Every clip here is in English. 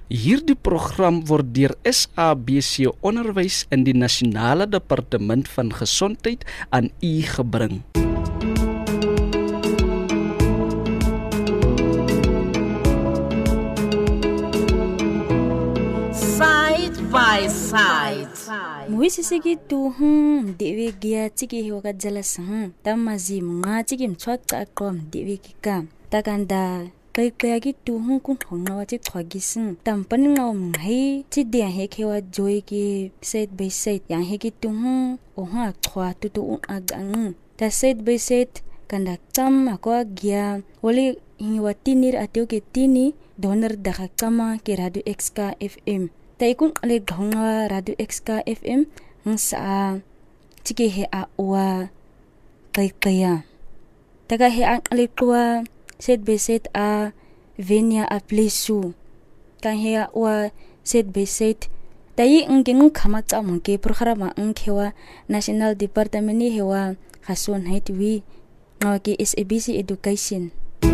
Hierdie program word deur SABC Onderwys en die Nasionale Departement van Gesondheid aan u gebring. Side by side. Muisi sigi tu dewe gia tiki hiwaka jelas tamazi mga tiki mchwaka akrom dewe kika takanda kaya gitu kun hongna wati twagisin tampani ngaw mhay ti dia hekewa joy ki side by side yang hekitu oha twa tutu agang ta side by side kanda tam ako gia wali hiwa tinir ateo ke tini donor daka kama ke Radio XK FM ta ikun ale ghonga Radio XK FM sa tiki he a wa kaya taga he ang ale kwa set by set a venia a plesu kan hea wa set by set tayi ngeng khama cha mongke programa ngkhewa National Department ni hewa khason haitwi ngaki SABC Education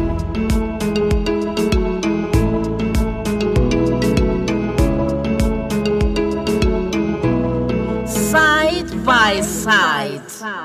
Side by side.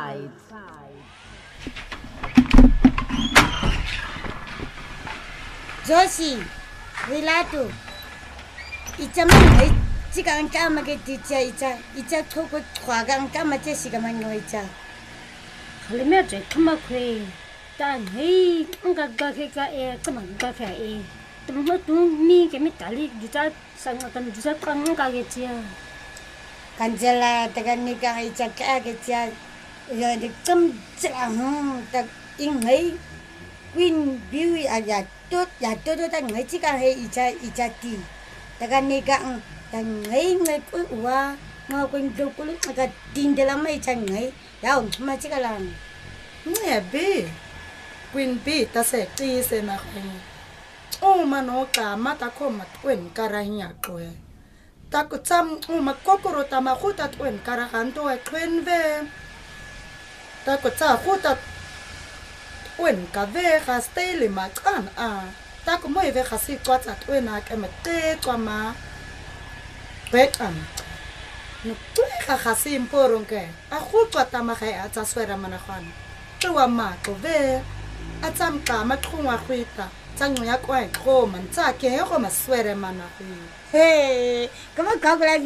Josie, Rilato. It's a man, Chicken Kama get it's a toko Quagan Kama Jessica Manoita. Halimetre, come up here. Dan, hey, Unga Gaka air, come on, Gaka air. Do me, get me tally, guitar, sang of them, just come get here. Cangela, Taganica, it's a cagatia. The come the in Queen Beauty at ya todo tan ngai chika he icha ti taga nega tan ngai wa ma ko ndo ko ka tindela mai chan ngai ya ma chika la ne be Queen B ta se ti se na o mano ka mata ko matwen karanya ko ta ko cham o ma kokoro ta ma khuta twen karakanto e twen ve ta ko cha khuta wen ka ve ga stele ma kan ta ko moi ve ga si kwa tsa twena ka me te kwa ma bekan no tu ga si imporon ke a khutwa ta ma ga a tsa swera mana khan tu wa ma ko ve a tsam ka ma khungwa khwita tsang ya kwa ko man tsa ke he ko ma swere mana he kama ka bla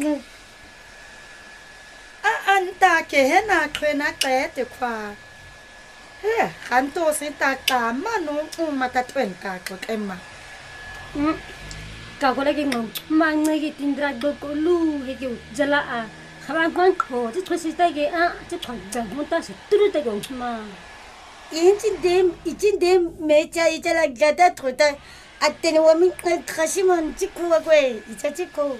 anta ke he na twena te kwa Kanto si tata mano mata twen ka ko kema. Ka ko lagi ngom mang ngi tindra go ko lu he ki jala a khaban kon ko ti thosi ta ge a ti thon ja mon ta se turu ta go ma. itin dem mecha itala gata trota atene wa min khashimon tikwa kwe itachiko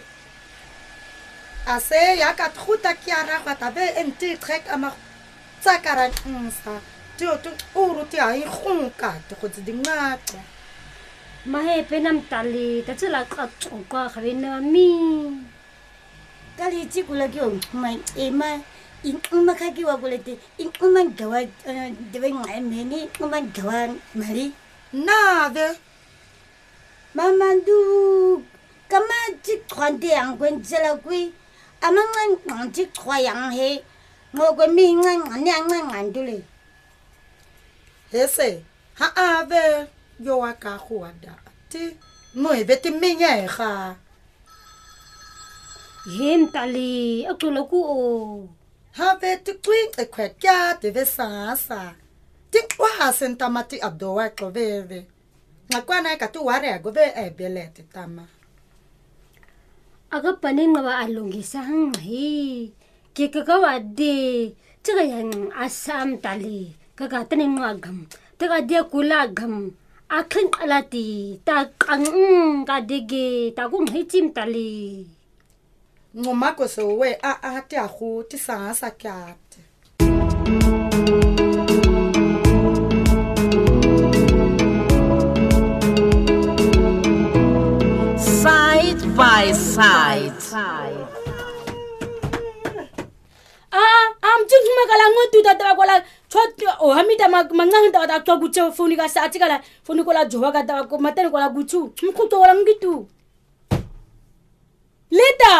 Ase ya ka truta kiara ka ta be enti trek ama tsakaran sa. Tu uru ti ai khung ka te ko di ngata Ma he penam tali ta tsala ka ka khaben na mi. kali tikula kyo mai ema in ka ki wa kulete in gawa de ben meni gawa mari na de mamandu kama ti khwande ang kwen tsala kwi amangan ang ti khwayang he ngo ko mi ngan dule Ese, ha ave yo aka huada ti no e beti minya ha Hem tali akulo ku o. ha beti kwin e kwekya te vesa ti wa senta mati abdo wa ko veve ngakwana ka tu ware go ve e belete tama Aga panin nga ba alungi sa hi. Ke kagawa de tiga yang asam tali. Kagatanin mo agam. Taga dia kulagam. Akin alati. Takang kadege. Tagong hitim tali. ngomako so we a ti a khu ti sa kyate Side by side. Am jing magala ngotu da kola chot o hamita mangang da to gucho funi ka sa tikala funi kola jowa ka da ko maten kola guchu mkhuto wala ngitu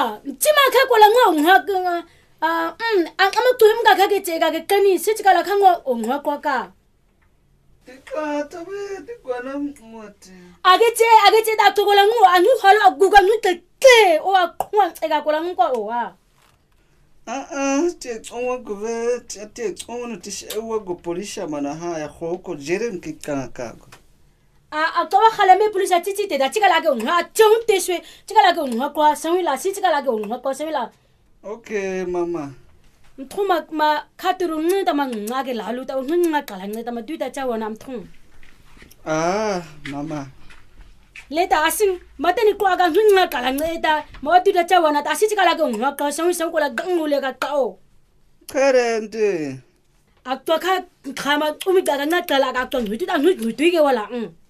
mtima kha kola ngwa amaqhubu mngakhageteka ke qinisi sithi kala khango ongqwaqwa ka Tikata we tikwana moti. Aketse da tsokola ngwa angikhalo akuka ngixeke o aqhwa nceka kola ngwa owa Tiexonwa gove tiexonwa tishewa gopolisha mana haya khoko jere nkikakago. Aqoba khalame police atitite da tikala ke ongwa tjonteswe tikala ke ongwa kwa samila si tikala ke ongwa kwa samila Okay mama. Mthuma ma khaturu nceda mangcake laluta ungqaqala nceda maduta tja wona mthuma Mama. Leta asing mateni kwaka ngqaqala nceda maduta tja wona asithi kala ke ngqa sangu la ngule ka qao Karente. Akwa kha khama umigaka ncaqala ka qo ngituta ngidike wala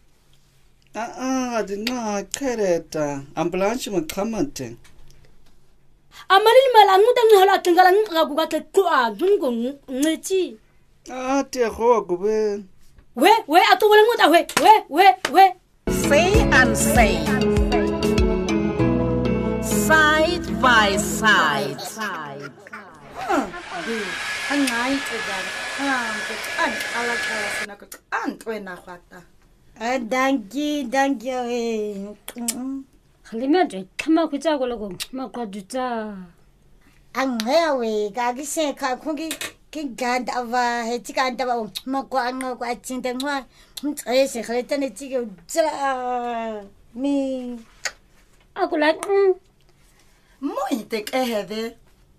Adina kareta. Ambulance makhamate. Amalili mala nguta nghala tingala ngakuka tqwa dungo ngci Tiexo gove. we atobole nguta we Say and say. Side by side. Angai tsedan. Ala kala sina ko antwena khwata. Danki Khalimadre khama khutsa ko loko maqadutsa. Angwe ka kise ka khungi kinganda va hetikanda ba makwa kwa tsinda ngwa mtsese khaleta ne tsike tsala mi Akula Moite kehede.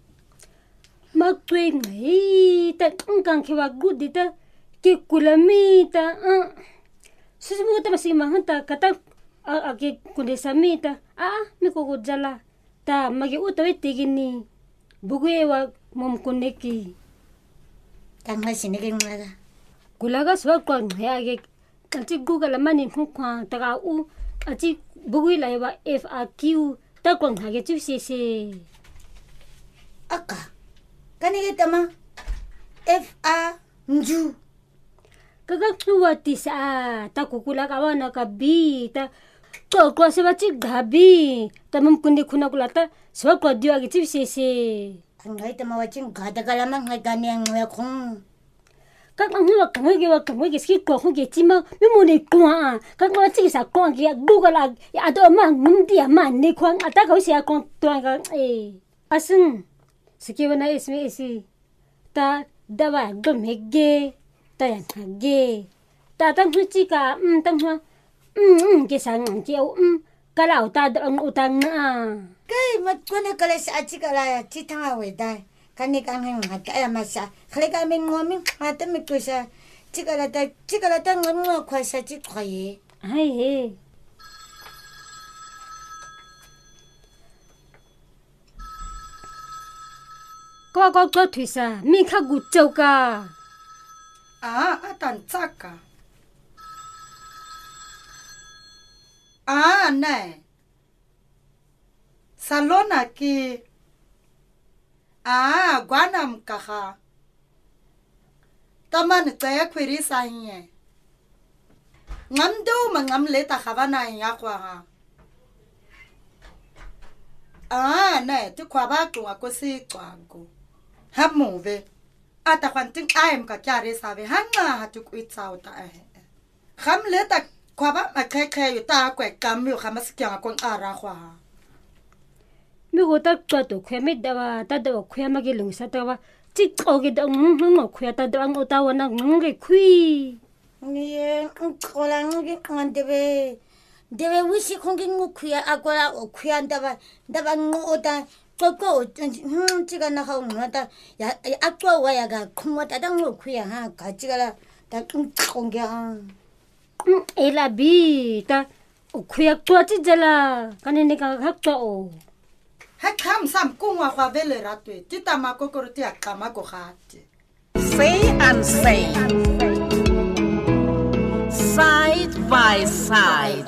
maqweng ta nkang khiwa gudita ke kulamita Susumu ta masimahanta kata ake kunesamita miko jala ta magi utawe tigini buguewa momkuneki tanga sineke ngada kulaga swa kwa ngayage kanti google mani khukwa ta u ati buguila ba FAQ ta kwa ngage tsise aka kanike tama FA nju kaga tuwati sa ta kukula ka wana ka bita Kwa se bati gabi ta momkunde khuna kulata swa kwa dio age tsise ngai tama wachin gada kala mang ngai kane ngwe khong ka ngwe ski ko ge tima me mone kwa ka ngwa tsi sa kwa ge google ya do ma ngumdi ya ma ne kwa ata ka sia kon twanga asin sikibana ismi ta dawa gomege ta ya ge ta tang chika tang ke sang ke kala uta utang kai mat kone kala sa chikala chitanga we dai kane kan ngai kaya masa khale ka men ngomi mata me kusa chikala ta ngwa kwa sa chikwaye ai he ko twisa mi kha gu chauka Atan tsaka. Ne. Salona ki. Gwanam kaha. Taman tsaya kwiri sahiye. Ngamdo mangam leta khavana ya kwa. Ne, tu kwa ba kwa ko si kwago. Hamuve. Ata kwanting aim ka kyare sabe hanga hatu kwitsa uta kham leta kwa ba makhekhe yuta kwa kam yu khamaskia ko ara khwa mi go ta to khwe me da ta da khwe ma ge lung sa ta wa chi ko ge da ngo khwe ta da ngo ta wa na nge khwi ni kola ngi kandebe debe wishi kongi ngukhuya akwala okhya ndaba ngoda koko chiga na ha ngota ya akwa wa ya ga khungwa ta dang ngukhuya ha ga chigala ta khongya ela bi ta khwe to chi jala kanene ka hakto o ha kham sam kungwa khwa vele ratwe titama kokoro ti akama ko khate Say and say. Side by side.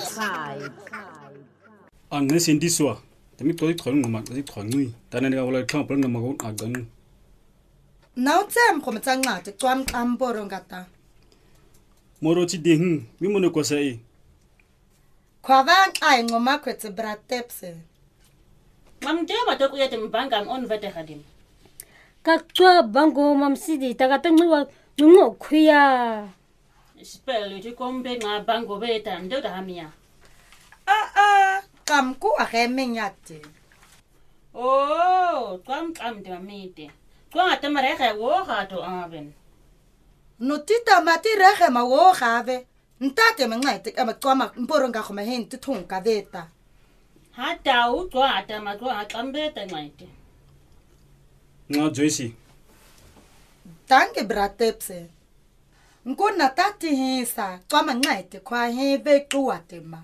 Angne sindiswa. Tami to ikron ngama ikronui. Tanane ka wala khamp ngama ko agan. Now tsem khom tsanga te twam amboro ngata Moro ti ding mi mone ko sai. khwa van ai ngoma kwetse bratepse Mamdeba to kuyete mbanga on vete gadim. Kakwa bango mamsidi tagatengwa nungo kuya. Spell uti kombe nga bango beta ndoda hamia. Kamku agemenyate. Oh, kam de mamite. Kwa tamarege wo gato aben. Notita mati rege ma wo gave. Ntate mengete amatqama mporonga khoma hen tuthunga veta. Hata utwa atamatwa atambeta ngaite. Nga Joyce. Danke bratepse. Nkona tati hisa qama ngete kwa hebe kuwatema.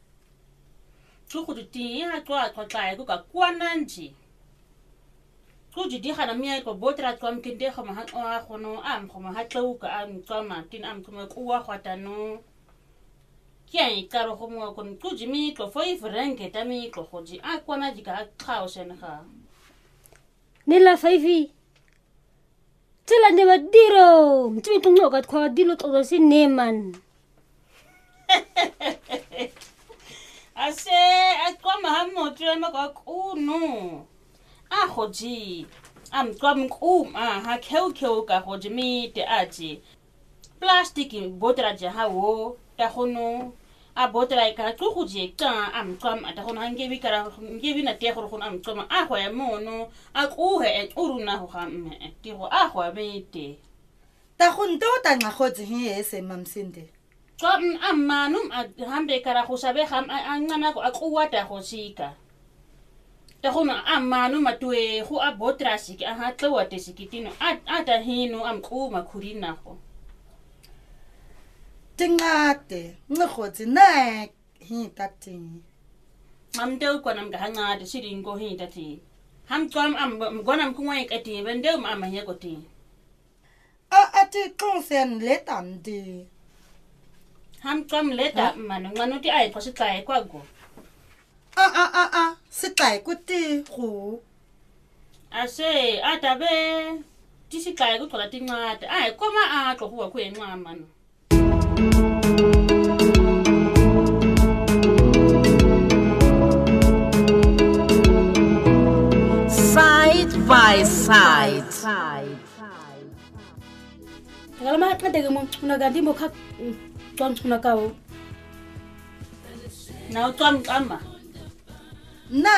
Tukuti ya twa tla ku ka kwana nji. Kuji di khana mia ko botra twa mkinde khama ha khono am khoma ha tluka am tsama tin am kuma kuwa khwatano. Kiai karo khomo kon kuji mi ko foi franke tami ko khoji akwana jika khausen kha. Nila faifi. Tila ne badiro. Mtimi tungno kat kwa dilo to si neman. Ase akoma hamo trema ko kuno. Khoji am twam ha kheu ka khoji mi te aji. Plastic botra ja hawo ta khono. A botra ka tu khoji ta am twam ata khono hangebi kara ngebi na te khono am twam a khoya mono a kuhe e uruna ho gamme ti go a khoya bete Ta khonto ta nga khotsi he ese mamsinde. Twam amanum hambe kara go sabe ham angana ko a kuwata go sika. Ta khono amanu matue go a botra siki a ha tlowa te sikitino ata hino am kuma khurina go. Tingate ngkhotsi na hi tati. Amdeu kwa nam gahanga de siringo hi tati. Ham twam am gona mkungwa ikati bendeu mama yekoti. Ati konsen letandi. Ham twam leta manu nganuti ai posita kwa go. Sitai kuti khu. Ase atabe tisikai ku tola tingata ai koma a to huwa ku enwa manu. Side by side. Kalau mak kan tega mau ganti mau kak tuan cuna kau. Nau tuan ama. Na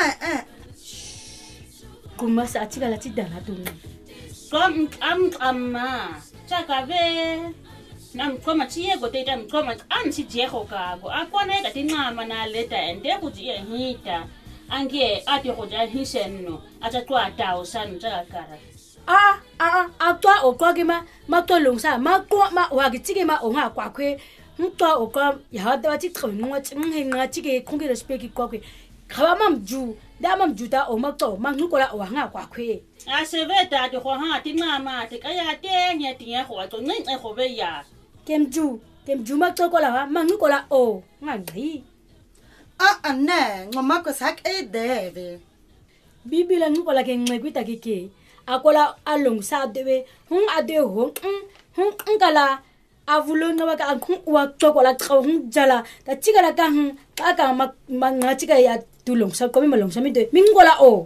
Kuma saat cik alat cik dah tu. Tuan ama. Cakabe. Nam kuma cie gote dam kuma si cie hoka go. Aku anai kati nama na leta ende aku cie hita. Angge ati hoja hiseno. Aja tua tahu san cakara. Atwa okwa gima matolong sa makwa ma wagitike ma onga kwa kwe ntwa okwa ya hada wati tkhonwa tsinga tike khongere speki kwa kwe khawa mamju da mamju ta o makto mangnukola o nga kwa kwe a seveta de ho ha ti mama te kaya te nya ti ya ho to ngai ho be ya temju makto kola ha mangnukola o nga ngai ne ngomako sak deve bibila nukola ke ngwekuita kike akola along sa dewe hung ade hung kala avulo na waka wa chokola hung jala ta chigala ka hung aka manga chiga ya tulong sa komi malong sa mi de mingola o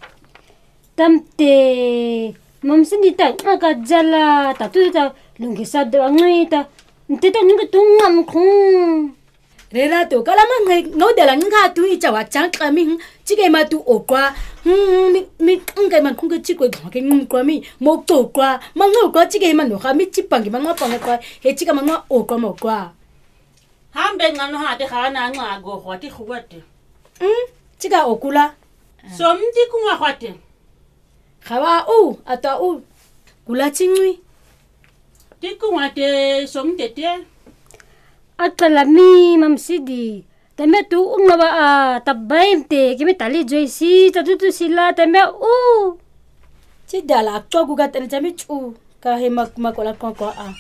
Tamte mamsindita aka jala ta tu ta lungisa de ngita nteta ninga tungam khung Rela to kala mangai no de la nga tu I chawa chang kami chige ma tu okwa mi ngai man khung ke chikwe ke ngum kwa mi mo to kwa mango kwa chige man no kha mi chipangi mangwa panga kwa he chiga mangwa okwa mo kwa hambe ngano ha te khana nga go khwati khwate chiga okula so mti kunga khwate khawa ata kula chingwi tikunga te so mtete Atalami mamsidi tame tu ngaba tabaim te kimi tali Joyce tatu sila tame Cidala to guga tani jami chu ka he makola ko a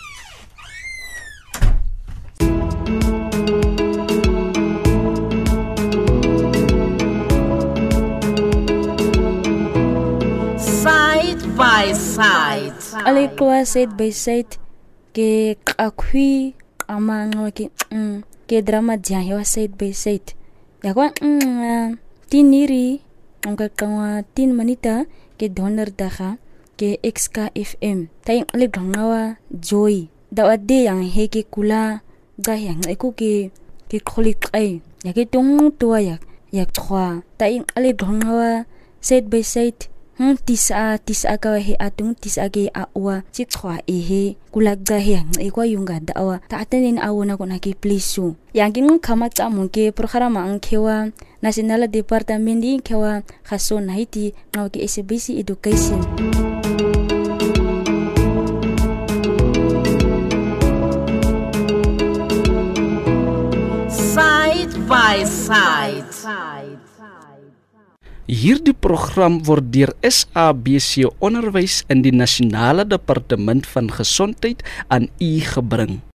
Side by side. Alikuwa side by side ke akhui amango ke drama dia hewa side by side ya kwa tiniri ang kakangwa 10 manita ke donderdaga ke XKFM tay aligangawa joy dawade yang heke kula ga yang eku ke kholik ai yake tung tua yak khwa tay aligangawa side by side tisa ka he atung tisa ge awa chi khwa he kulagga he ekwa yunga dawa ta atanin awona ko naki plisu yangin khama cha mungke programa ang khewa national department di khewa khaso naiti ngawki SBC education Side by side. Hierdie program word deur SABC Onderwys in die Nasionale Departement van Gesondheid aan u gebring.